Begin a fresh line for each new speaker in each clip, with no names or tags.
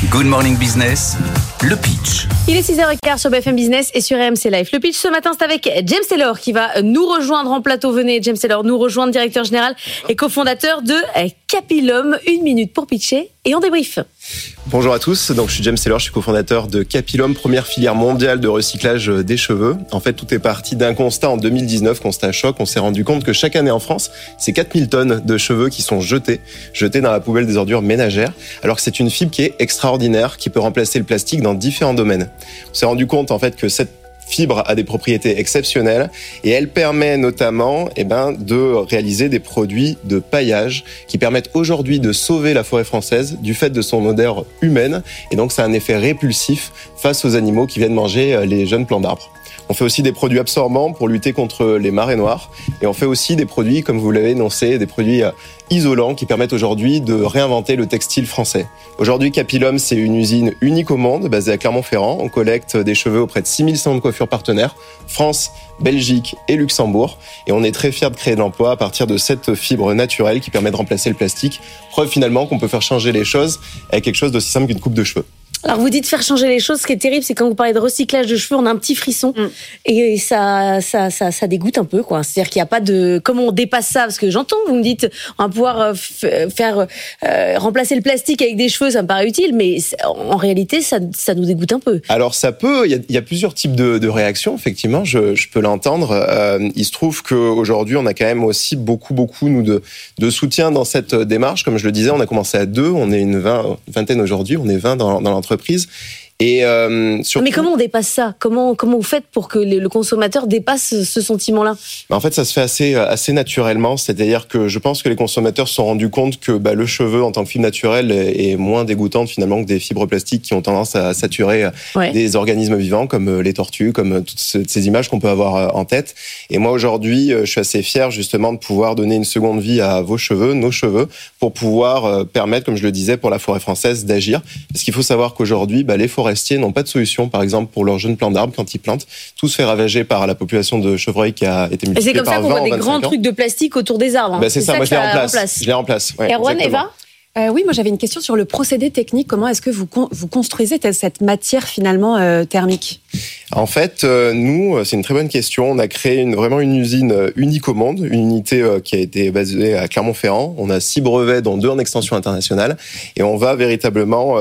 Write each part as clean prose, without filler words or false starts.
Good Morning Business, le pitch.
Il est 6h15 sur BFM Business et sur RMC Live. Le pitch ce matin, c'est avec James Taylor qui va nous rejoindre en plateau. Venez, James Taylor, nous rejoindre, directeur général et cofondateur de Capilum. 1 minute pour pitcher et on débrief.
Bonjour à tous, donc je suis James Taylor, je suis cofondateur de Capilum, première filière mondiale de recyclage des cheveux. En fait, tout est parti d'un constat en 2019, constat choc. On s'est rendu compte que chaque année en France, c'est 4000 tonnes de cheveux qui sont jetées dans la poubelle des ordures ménagères, alors que c'est une fibre qui est extraordinaire, qui peut remplacer le plastique dans différents domaines. On s'est rendu compte en fait que cette fibre a des propriétés exceptionnelles et elle permet notamment de réaliser des produits de paillage qui permettent aujourd'hui de sauver la forêt française du fait de son odeur humaine, et donc ça a un effet répulsif face aux animaux qui viennent manger les jeunes plants d'arbres. On fait aussi des produits absorbants pour lutter contre les marées noires, et on fait aussi des produits, comme vous l'avez énoncé, des produits isolants qui permettent aujourd'hui de réinventer le textile français. Aujourd'hui, Capilum, c'est une usine unique au monde, basée à Clermont-Ferrand. On collecte des cheveux auprès de 6000 centres de coiffure partenaires, France, Belgique et Luxembourg. Et on est très fiers de créer de l'emploi à partir de cette fibre naturelle qui permet de remplacer le plastique. Preuve finalement qu'on peut faire changer les choses avec quelque chose d'aussi simple qu'une coupe de cheveux.
Alors vous dites faire changer les choses, ce qui est terrible, c'est quand vous parlez de recyclage de cheveux, on a un petit frisson et ça dégoûte un peu, quoi. C'est-à-dire qu'il n'y a pas de... Comment on dépasse ça? Parce que j'entends, vous me dites, on va pouvoir faire remplacer le plastique avec des cheveux, ça me paraît utile, mais en réalité, ça nous dégoûte un peu.
Alors ça peut, il y a plusieurs types de réactions, effectivement, je peux l'entendre. Il se trouve qu'aujourd'hui, on a quand même aussi beaucoup nous, de soutien dans cette démarche. Comme je le disais, on a commencé à 2, on est une vingtaine aujourd'hui, on est 20 dans l'entreprise. Et surtout... Mais
comment on dépasse ça? Comment vous faites pour que le consommateur dépasse ce sentiment-là?
En fait, ça se fait assez naturellement. C'est-à-dire que je pense que les consommateurs se sont rendus compte que le cheveu, en tant que fibre naturelle, est moins dégoûtante finalement que des fibres plastiques qui ont tendance à saturer des organismes vivants, comme les tortues, comme toutes ces images qu'on peut avoir en tête. Et moi, aujourd'hui, je suis assez fier justement de pouvoir donner une seconde vie à vos cheveux, nos cheveux, pour pouvoir permettre, comme je le disais, pour la forêt française d'agir. Parce qu'il faut savoir qu'aujourd'hui, les forêts n'ont pas de solution, par exemple, pour leurs jeunes plants d'arbres quand ils plantent. Tout se fait ravager par la population de chevreuils qui a été multipliée par 20 en 25 ans. Et c'est comme ça qu'on voit des grands
trucs de plastique autour des arbres.
C'est ça, moi je les remplace. Ouais,
Erwan, Eva?
Oui, moi j'avais une question sur le procédé technique. Comment est-ce que vous construisez cette matière finalement thermique?
En fait, nous, c'est une très bonne question. On a créé vraiment une usine unique au monde, une unité qui a été basée à Clermont-Ferrand. On a 6 brevets, dont 2 en extension internationale, et on va véritablement,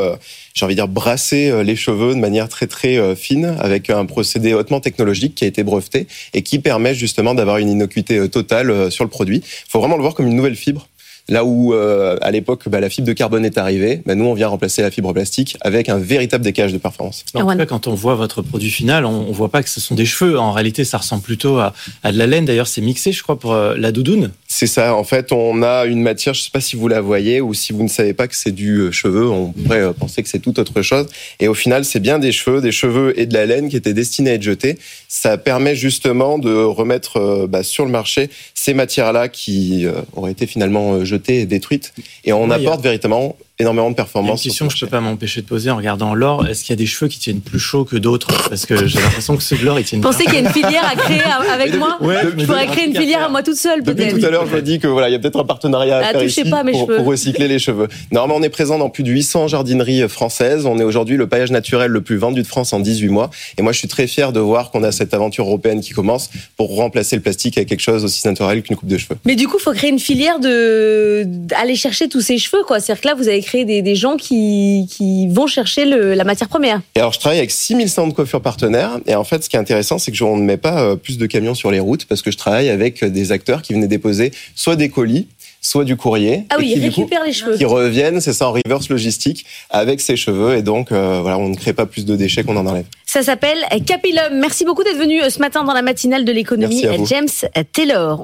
brasser les cheveux de manière très fine avec un procédé hautement technologique qui a été breveté et qui permet justement d'avoir une innocuité totale sur le produit. Il faut vraiment le voir comme une nouvelle fibre. Là où, à l'époque, la fibre de carbone est arrivée, nous, on vient remplacer la fibre plastique avec un véritable décalage de performance.
En tout cas, quand on voit votre produit final, on voit pas que ce sont des cheveux. En réalité, ça ressemble plutôt à de la laine. D'ailleurs, c'est mixé, je crois, pour la doudoune.
C'est ça. En fait, on a une matière, je sais pas si vous la voyez ou si vous ne savez pas que c'est du cheveu, on pourrait penser que c'est tout autre chose. Et au final, c'est bien des cheveux et de la laine qui étaient destinés à être jetés. Ça permet justement de remettre sur le marché ces matières-là qui auraient été finalement jetées et détruite, et on apporte véritablement énormément de performance.
Il y a une question que je ne peux pas m'empêcher de poser en regardant l'or. Est-ce qu'il y a des cheveux qui tiennent plus chaud que d'autres? Parce que j'ai l'impression que ceux de l'or, ils tiennent.
Vous pensez qu'il y a une filière à créer avec moi? Je pourrais créer une filière à moi toute seule, peut-être.
Depuis tout à l'heure, je me dis que il y a peut-être un partenariat à faire ici pour recycler les cheveux. Normalement, on est présent dans plus de 800 jardineries françaises. On est aujourd'hui le paillage naturel le plus vendu de France en 18 mois. Et moi, je suis très fier de voir qu'on a cette aventure européenne qui commence pour remplacer le plastique avec quelque chose aussi naturel qu'une coupe de cheveux.
Mais du coup, il faut créer une filière d'aller chercher tous ces cheveux, quoi. C'est-à-dire que là, vous avez créé des gens qui vont chercher la matière première.
Et alors, je travaille avec 6000 centres de coiffure partenaires. Et en fait, ce qui est intéressant, c'est que on ne met pas plus de camions sur les routes parce que je travaille avec des acteurs qui venaient déposer soit des colis, soit du courrier.
Ah oui, ils récupèrent les cheveux.
Qui reviennent, c'est ça, en reverse logistique avec ces cheveux. Et donc, on ne crée pas plus de déchets qu'on en enlève.
Ça s'appelle Capilum. Merci beaucoup d'être venu ce matin dans la matinale de l'économie, James Taylor.